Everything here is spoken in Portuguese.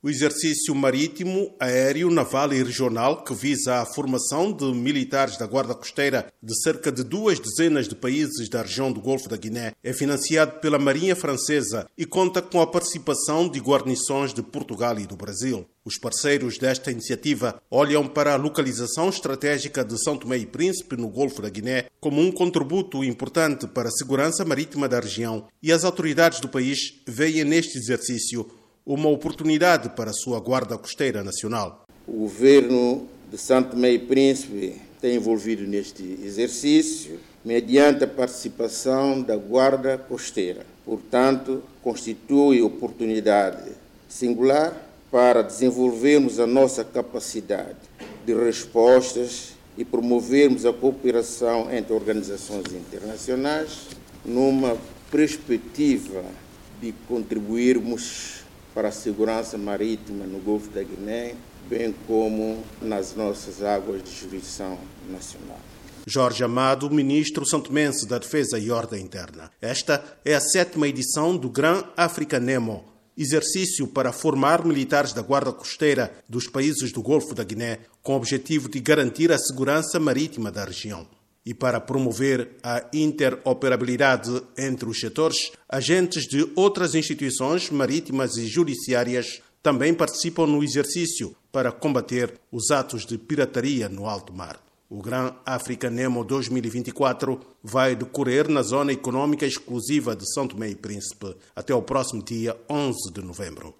O exercício marítimo, aéreo, naval e regional, que visa a formação de militares da Guarda Costeira de cerca de 2 dezenas de países da região do Golfo da Guiné, é financiado pela Marinha Francesa e conta com a participação de guarnições de Portugal e do Brasil. Os parceiros desta iniciativa olham para a localização estratégica de São Tomé e Príncipe, no Golfo da Guiné, como um contributo importante para a segurança marítima da região, e as autoridades do país veem neste exercício uma oportunidade para a sua Guarda Costeira Nacional. O governo de São Tomé e Príncipe tem envolvido neste exercício mediante a participação da Guarda Costeira. Portanto, constitui oportunidade singular para desenvolvermos a nossa capacidade de respostas e promovermos a cooperação entre organizações internacionais numa perspectiva de contribuirmos para a segurança marítima no Golfo da Guiné, bem como nas nossas águas de jurisdição nacional. Jorge Amado, ministro santomense da Defesa e Ordem Interna. Esta é a 7ª edição do Gran Africa Nemo, exercício para formar militares da Guarda Costeira dos países do Golfo da Guiné, com o objetivo de garantir a segurança marítima da região. E para promover a interoperabilidade entre os setores, agentes de outras instituições marítimas e judiciárias também participam no exercício para combater os atos de pirataria no alto mar. O Gran Africa Nemo 2024 vai decorrer na Zona Econômica Exclusiva de São Tomé e Príncipe até o próximo dia 11 de novembro.